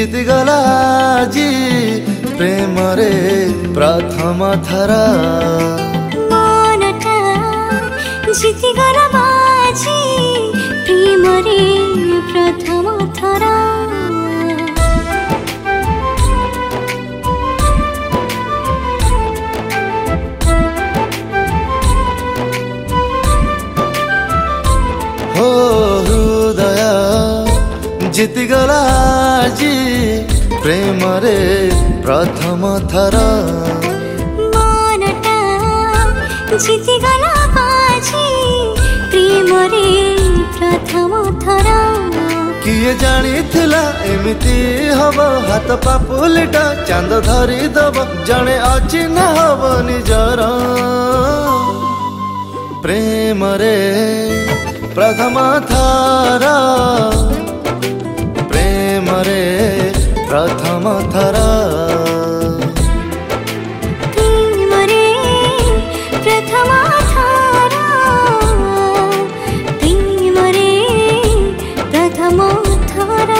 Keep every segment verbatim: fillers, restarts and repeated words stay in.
जीतिगला जी प्रेम रे प्रथम थर मनटा जीतिगला बाजी प्रेम रे प्रथम थर हो हृदय जीतिगला जी प्रेम रे प्रथम थर मनटा जीतिगला बाजी प्रेम रे प्रथम थर किए जानी थिला एमिति हब हाथ पापुलिटा चांद धरी दब जने अचिन्ह हब निजर प्रेम रे प्रथम थर प्रेम रे प्रथम थर प्रेम रे प्रथम थर प्रेम रे प्रथम थर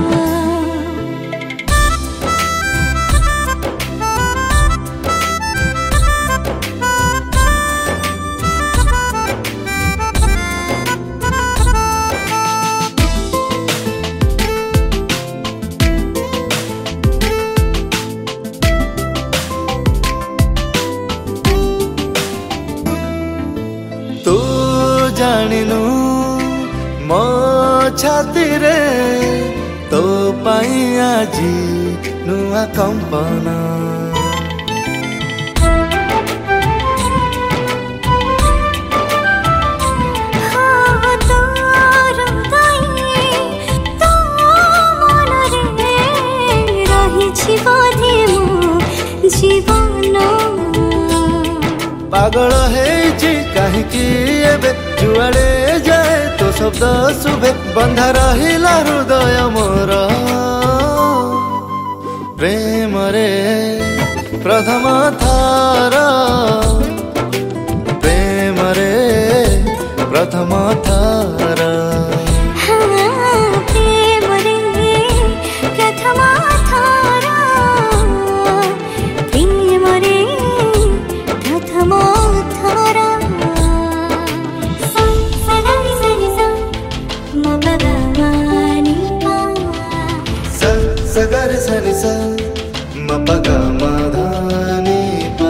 तू जानिनु मो छाती रे तो पाई आजी नुआ कंपना हाँ तोर हृदय तो मन रे रहिछि बोधे मो जीवन पागल हेछि काहेकि एबे जुआड़े जाए तो शब्द शुभे बंधा रहिला हृदय मोर प्रेम रे प्रथम थर प्रेम रे प्रथम थर हाँ प्रेम रे प्रथम थर प्रेम रे प्रथम थर सगर सनि स म प ग म ध नि प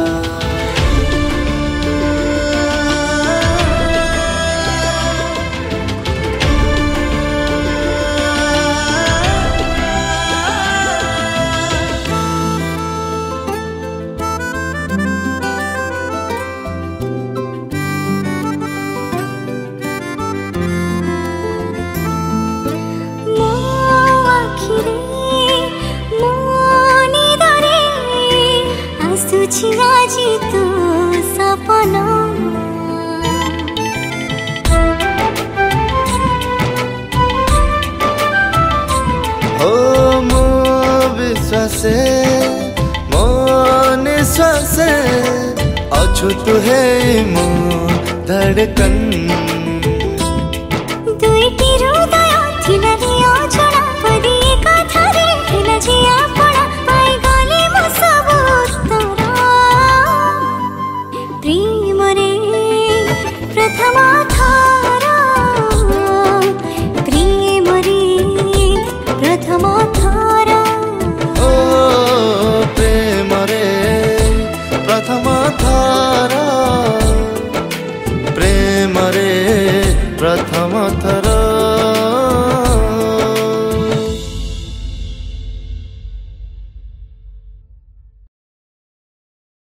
मो आखिरे मो निदरे आसुछि आजि तो सपना हो मो विश्वासे मो निश्वासे अछु तु हे मो धड़कन